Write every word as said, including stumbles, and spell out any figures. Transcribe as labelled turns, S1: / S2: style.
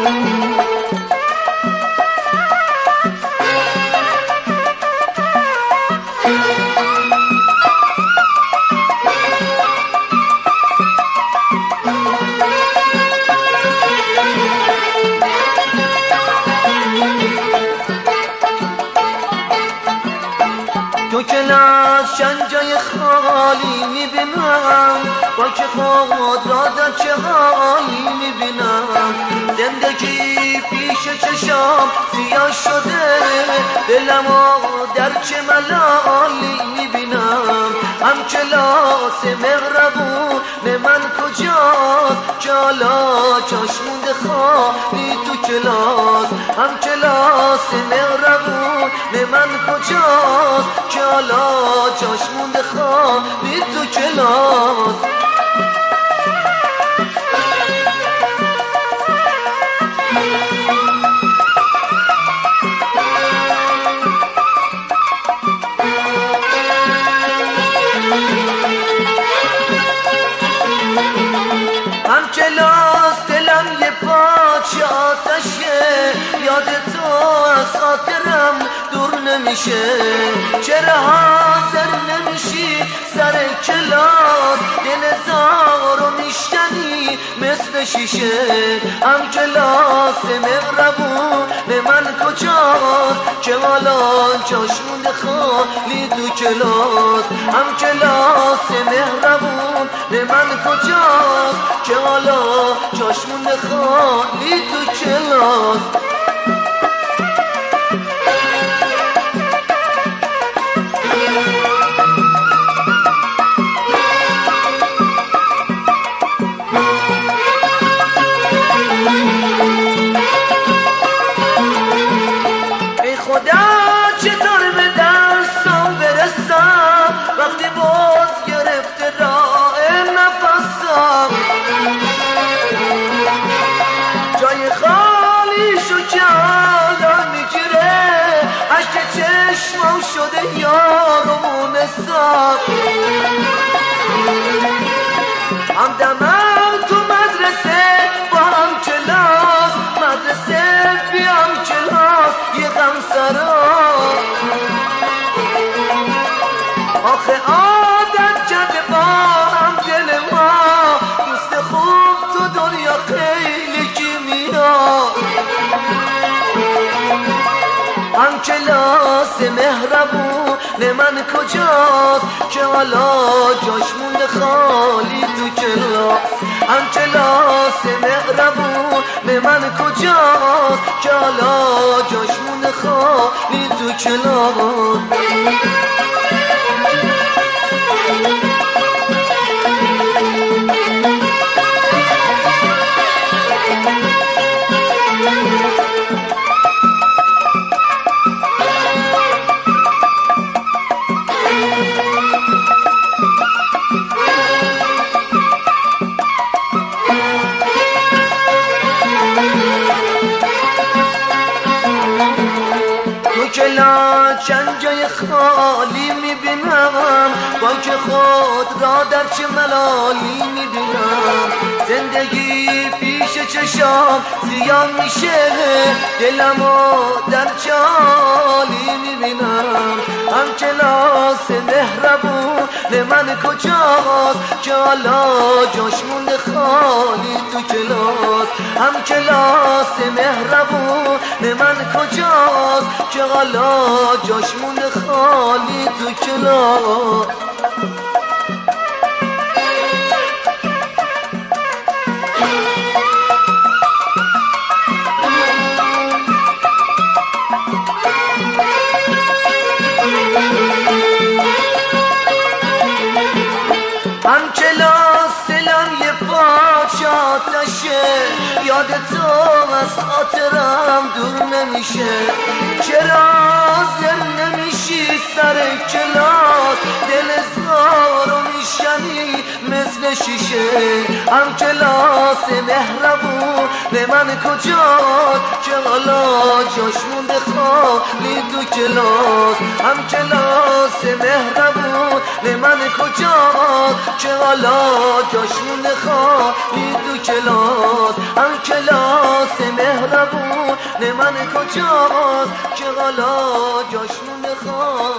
S1: تو کلاس چند جای خالی میبینم، با که خود را در چه حالی میبینم. زندگی پیش چشام سیاه شده، دلمو در چه ملالی میبینم. هم کلاس مهربون من کجاست که حالا چشمونده خالی تو کلاس. هم کلاس مهربون من کجاست که حالا چشمونده خالی تو کلاس. هم کلاس دلم یه پاچه آتشه، یاد تو از خاطرم دور نمیشه. چرا حاضر نمیشی سر کلاس، دل زارو میشکنی مثل شیشه. هم کلاس مهربون من کجاست که حالا چشمونده خالی تو کلاس. هم کلاس مهربون من کجاست که حالا چشمونده خالی تو کلاس. ای خدا چطور به دستم برسم وقتی باز گرفته راه نفسم. جای خالی شو که حالا میگیره، عشق چشمم شده یارمون سم. همدمم تو مدرسه با هم کلاس، مدرسه بیام کلاس یه غم سرا. آخه عادت کرده با هم دل ما، دوست خوب تو دنیا خیلی کیمیا. هم کلاس مهربون من کجاست که حالا جاش مونده خالی تو کلاس. هم کلاس مهربون من کجاست که حالا جاش مونده خالی تو کلاس. کلاس چند جای خالی میبینم، با که خود را در چه ملالی میبینم. زندگی پیش چشام سیاه میشه، دلمو در چه حالی میبینم. هم کلاس مهربون من کجاست که حالا جاش مونده خالی تو کلاس. هم کلاس مهربون من کجاست که حالا جاش مونده خالی تو کلاس. هم کلاس دلم یه پاچه آتشه، یاد تو از خاطرم دور نمیشه. چرا حاضر نمیشی سر کلاس، دل زارو میشنی مثل شیشه. هم کلاس مهربون من کجاست که حالا جاش مونده خالی تو کلاس. هم کلاس مهربون من کجاست که حالا جاش مونده خالی تو کلاس. هم کلاس مهربون کجاست که حالا جاشون خالیه.